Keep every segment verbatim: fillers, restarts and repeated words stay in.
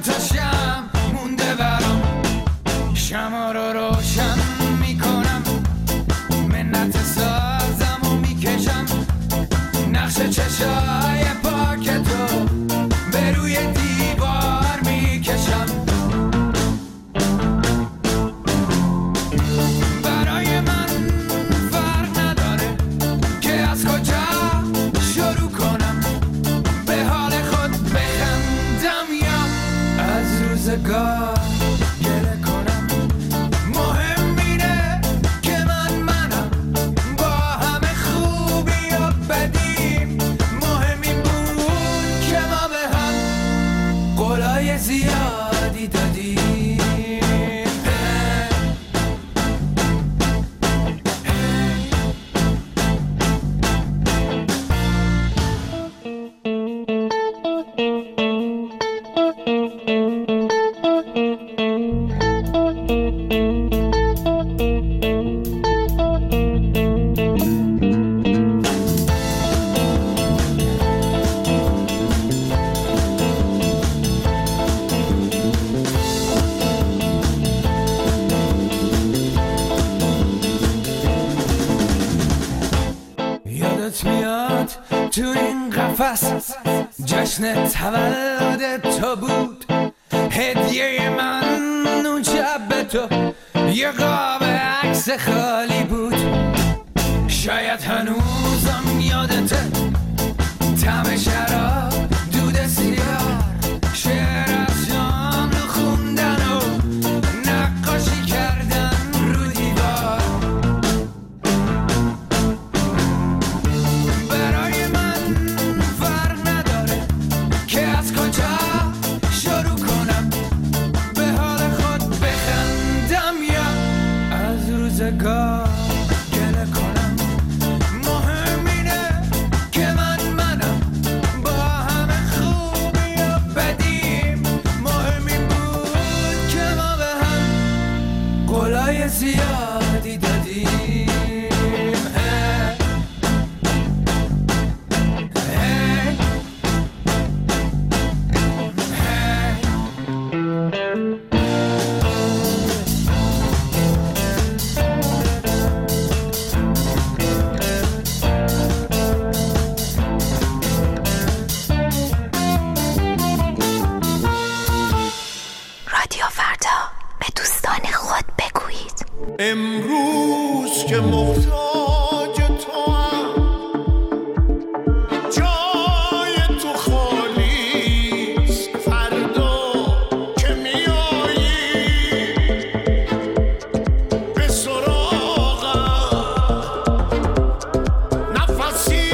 تا شم مونده برام، شما رو روشن میکنم، منت سازم و میکشم، نقش چشای پاک تو به روی دیوار میکشم. برای من فرق نداره که از کجا شروع کنم، به حال خود بخندم یا از روزگار گله کنم. مهم اینه که من منم، با همه خوبی و بدیم. مهم این بود که ما به هم قولای زیادی دادیم. یادت میاد تو این قفس جشن تولد تو بود، هدیه من اون شب به تو یه قاب عکس خالی بود. شاید هنوزم یادته طعم شراب، دود سیگار، شعر از شام رو خوندن و نقاشی کردن رو دیوار. برای من فرق نداره که از کجا شروع کنم، به حال خود بخندم یا از روزگار گله کنم. مهم اینه که من منم، با همه خوبی و بدیم. مهم این بود که ما به هم قولای زیادی دادیم. رادیو فردا، به دوستان خود بگویید امروز که محتاج تو هم، جای تو خالیست. فردا که میایی به سراغم، نفسی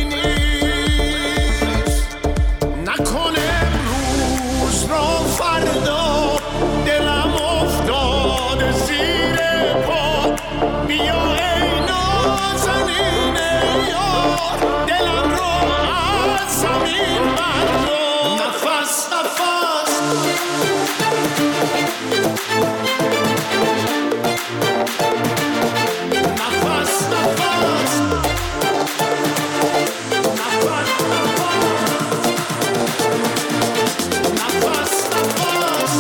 نیست. نکن امروز را فردا، دلم افتاده زیر پا. بیا ای نازنین یار، دلم رو از زمین بردار. نفس نفس نفس نفس نفس نفس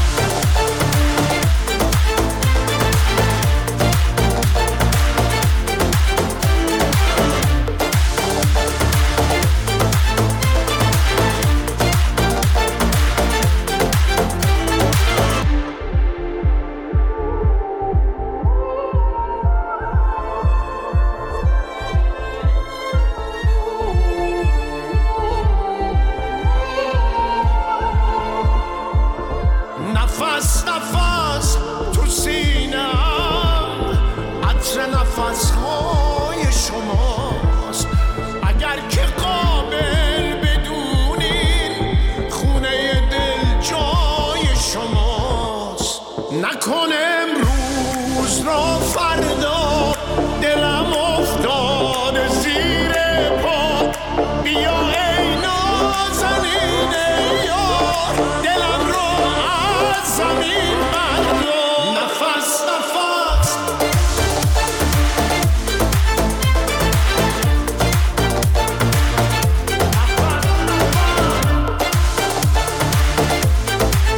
نفس نفس تو سینه‌ام، عطر نفس‌های شماست. اگر که قابل بدونین، خونه دل جای شماست. نکن امروز را فردا، دلم افتاده زیر پا. بیا ای نازنین یار، دلم رو از زمین بردار. نفس نفس نفس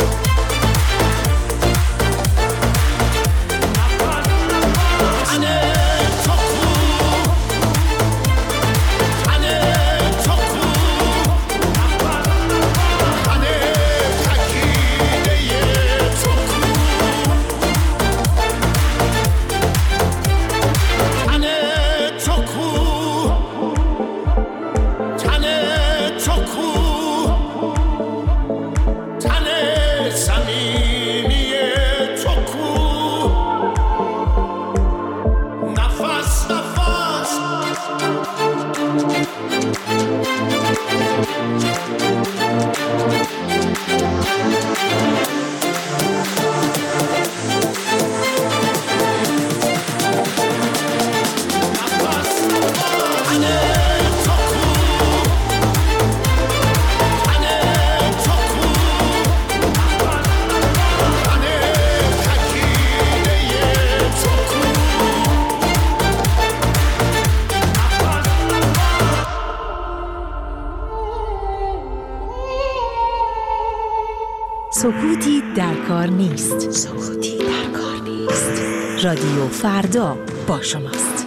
سکوتی در کار نیست. سکوتی در کار نیست. رادیو فردا با شماست.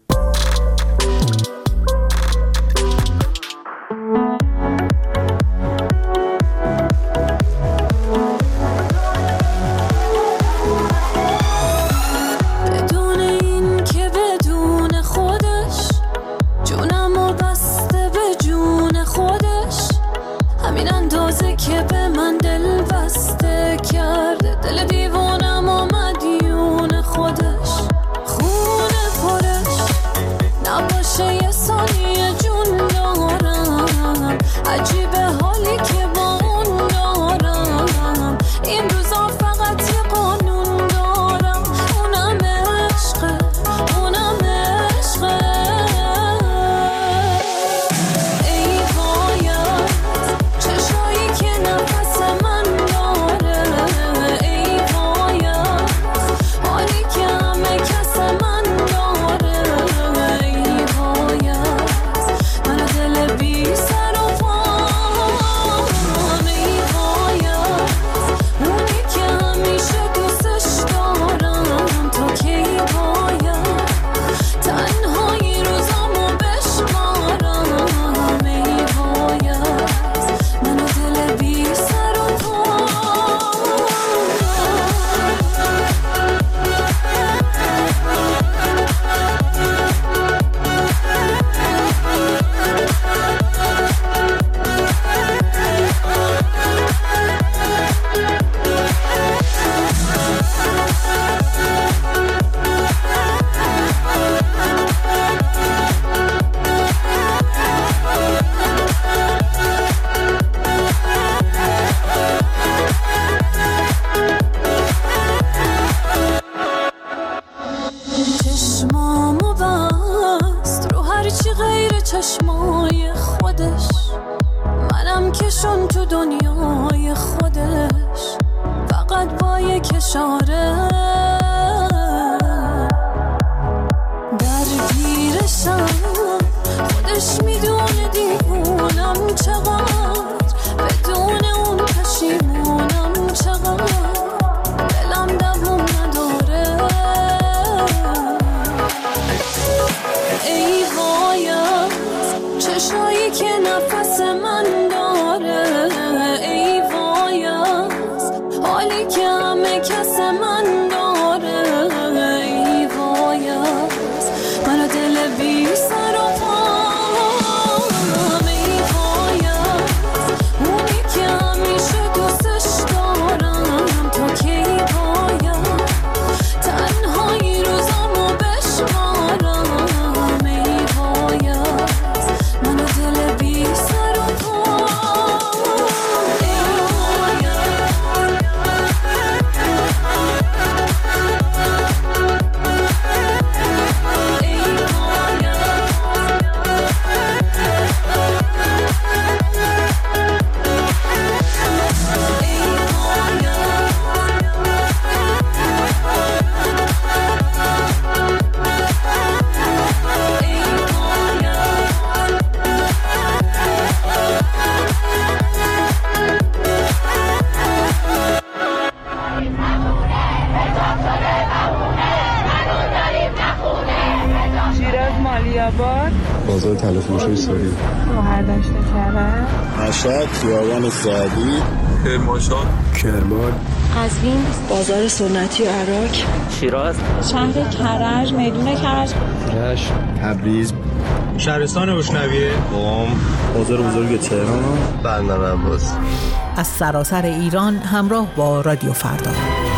بازار تلفروشی سوری مهردشت کرد مشهد خیابان سعدی کرمانشاه کرمان قزوین بازار سنتی عراق شیراز شهر کرج میدون کرج رشت تبریز شهرستان اشنویه قم بازار بزرگ تهران بندر عباس. از سراسر ایران همراه با رادیو فردا.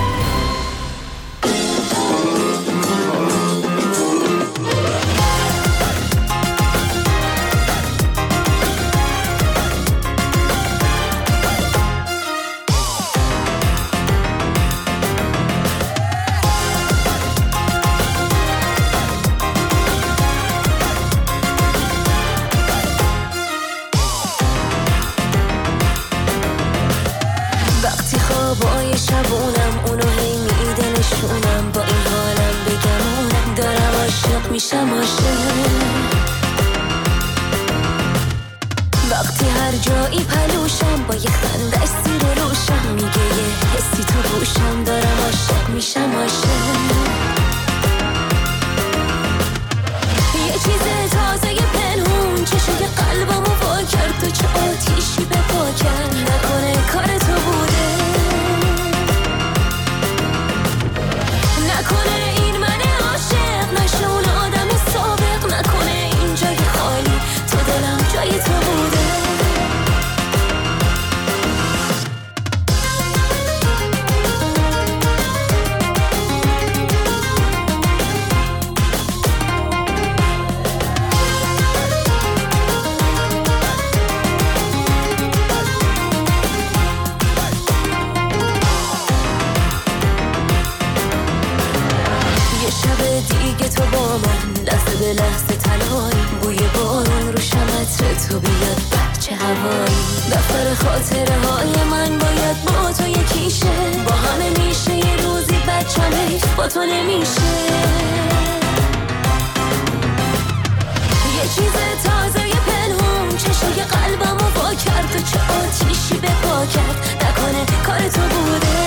خوابای شبونم اونو هی میده نشونم با این حالم بگمونم دارم عاشق میشم عاشق وقتی هر جایی پلوشم با یه خندش سیر روشم میگه یه حسی تو گوشم دارم عاشق میشم عاشق یه چیز تازه پنهون چشوی قلبمو وا کرد تو چه آتیشی به پا کرد نکنه کار تو بوده نکنه این من عاشق نشه اون آدم سابق نکنه این جای خالی تو دلم جای تو بوده لحظه تلایی بوی بارون رو شمتر تو بیاد بچه هوایی دفتر خاطره های من باید با تو یکیشه با همه میشه یه روزی بچم حیف با تو نمیشه یه چیز تازه یه پنهون چشوی قلبمو وا کرد تو چه آتیشی به پا کرد نکنه کار تو بوده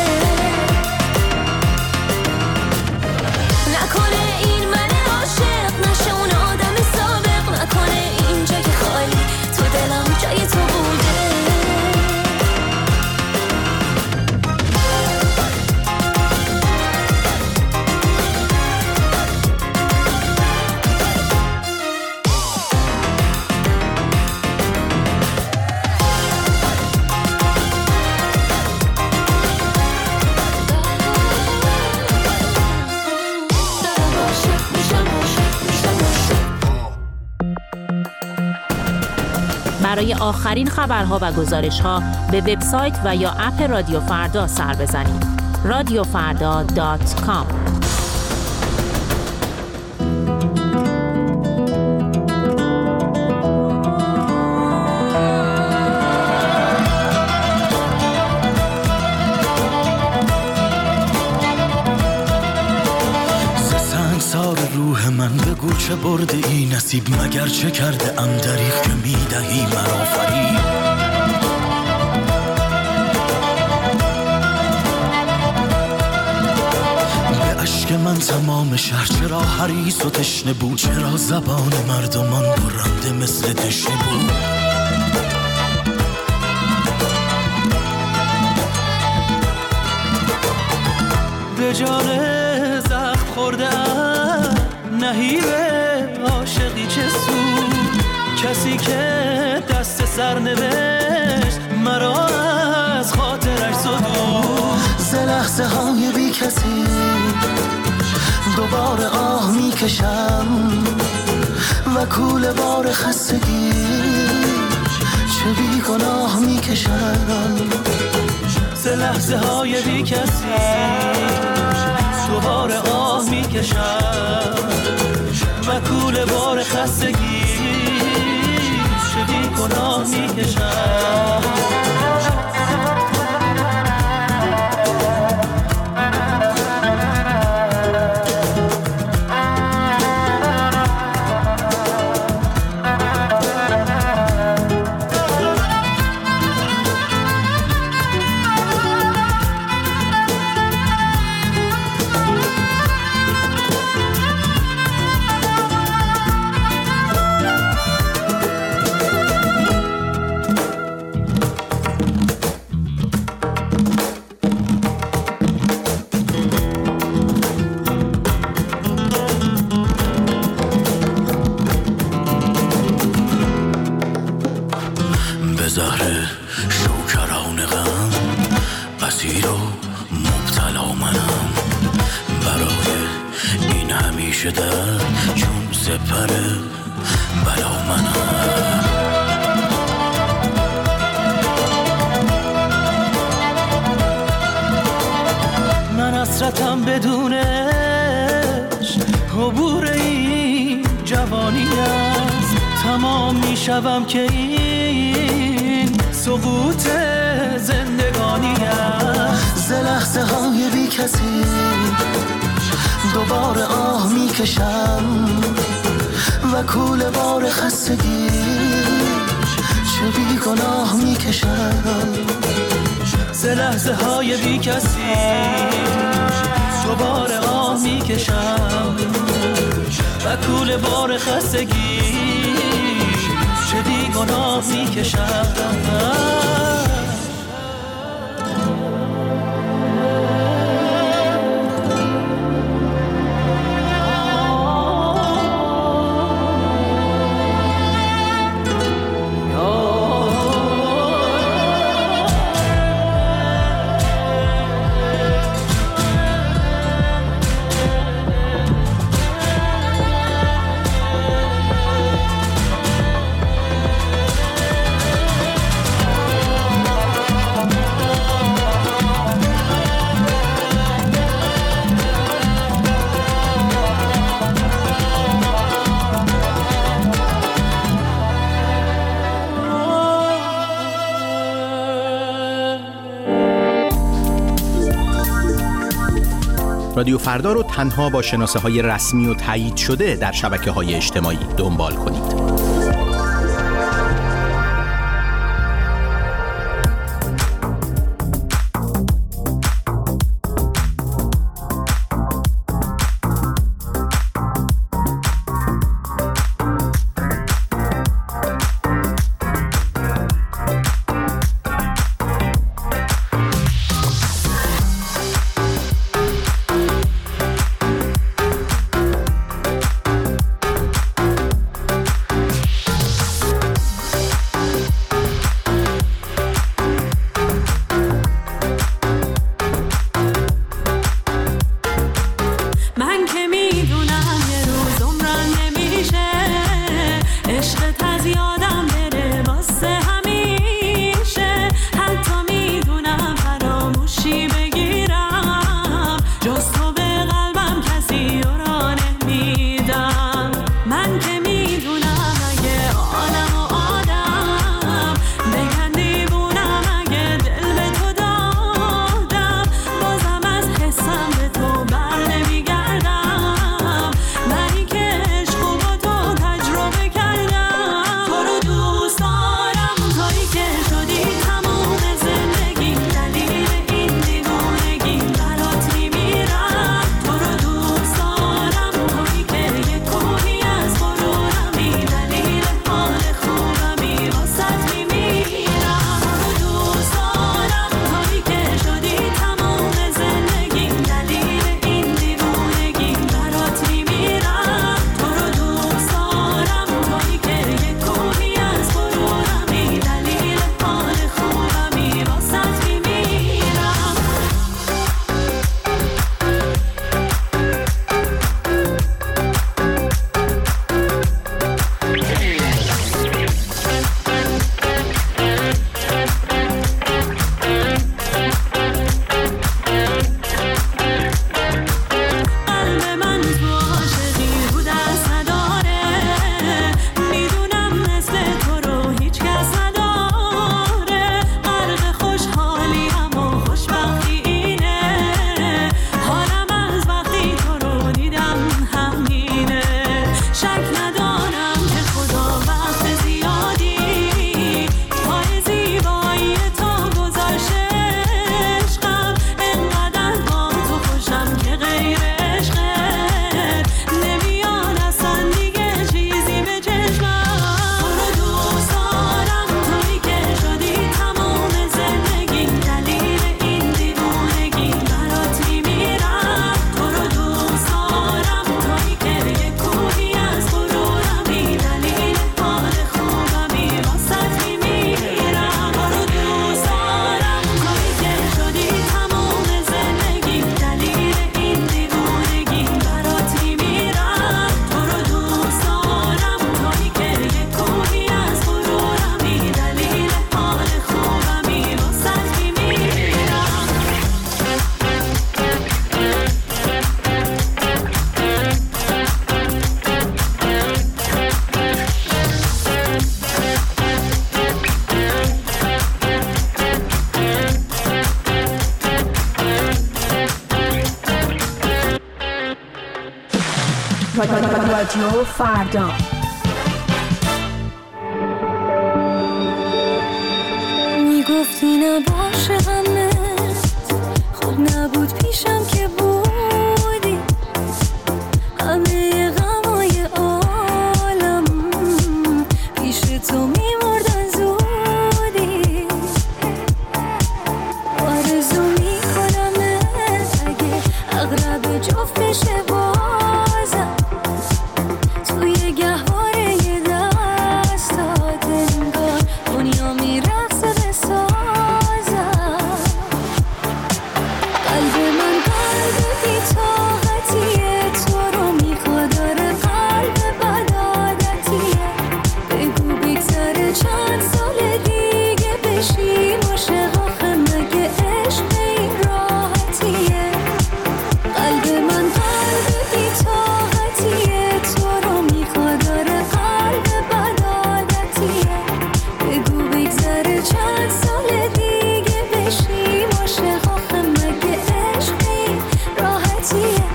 نکنه این من عاشق نشه اون آدم سابق نکنه این جای خالی تو دلم جای تو بوده برای آخرین خبرها و گزارش‌ها به وبسایت و یا اپ رادیو فردا سر بزنید. رادیو فردا دات کام من بگو چه برده ای نصیب مگر چه کرده ام دریغ که میدهی مرا فریب به عشق من تمام شهر چرا حریص و تشنه بود چرا زبان مردمان برنده مثل دشنه بود به جان زخم خورده نهیبه عاشقی چه سود کسی که دست سر نوشت مرا از خاطرش زدود ز لحظه های بی کسی دوباره آه میکشم و کوله بار خستگی چه بی گناه میکشم ز لحظه های بی کسی دوباره آه میکشم و کوله بار خستگی چه بی گناه میکشم حسرتم بدونش عبور این جوانی است تمام میشوم که این سقوط زندگانی است ز لحظه های بی کسی دوباره آه میکشم و کوله بار خستگی چه بی گناه میکشم ز لحظه های بی کسی دوباره آه میکشم و کول بار خستگی چه بی گناه میکشم رادیو فردا رو تنها با شناسه های رسمی و تایید شده در شبکه های اجتماعی دنبال کنید. رادیو فردا. گفتی نباشه همه خوب نبود پیشم که بودی همه غمای عالم پیش تو میمردن زودی آرزو میکنم اگه اغرب جفت بشه بازم توی گهواره یه دستات انگار دنیا میرقصه به سازم قلب من قلب بی طاقتیه تو رو میخواد داره قلب بدعادتیه بگو بگذره چند سال دیگه بشیم عاشق آخه مگه عشق این راحتیه قلب من قلب بی طاقتیه تو رو میخواد داره قلب بدعادتیه بگو بگذره چند سال دیگه بشیم عاشق آخه مگه عشق این راحتیه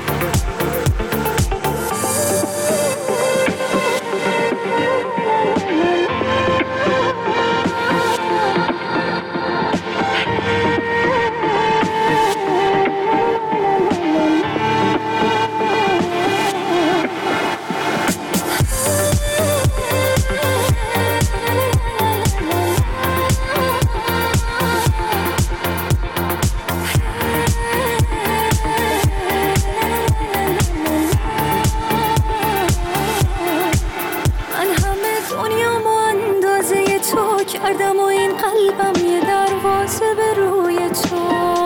من همه دنیامو اندازه تو کردم و این قلبم یه دروازه به روی تو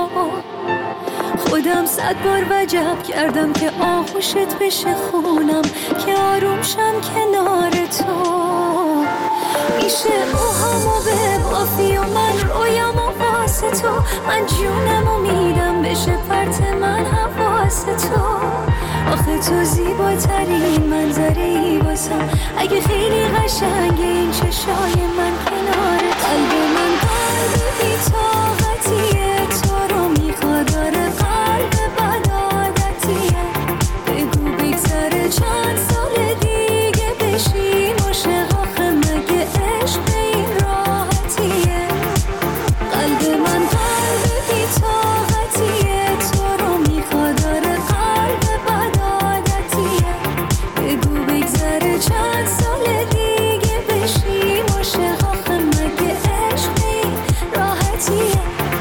خودم صد بار وجب کردم که آغوشت بشه خونم که آروم شم کنار تو میشه اوهامو به بافی و من رویامو واسه تو من جونمو میدم بشه پرت من حواس تو آخه تو زیباترین منظری واسم اگه خیلی قشنگه این چشای من کنار قلب من قلب بی طاقتیه تو رو میخواد داره قلب بدعادتیه بگو بگذره چند سال دیگه بشیم عاشق آخه مگه عشق این راحتیه قلب من قلب بی طاقتیه تو رو میخواد داره قلب بدعادتیه بگو بگذره چند سال دیگه بشیم عاشق آخه مگه عشق این راحتیه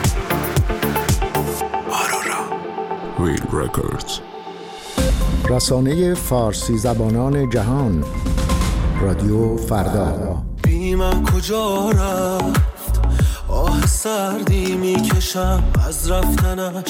ویل رکوردز رسانه فارسی زبانان جهان رادیو فردا بی من کجا رفت آه سردی میکشم از رفتنش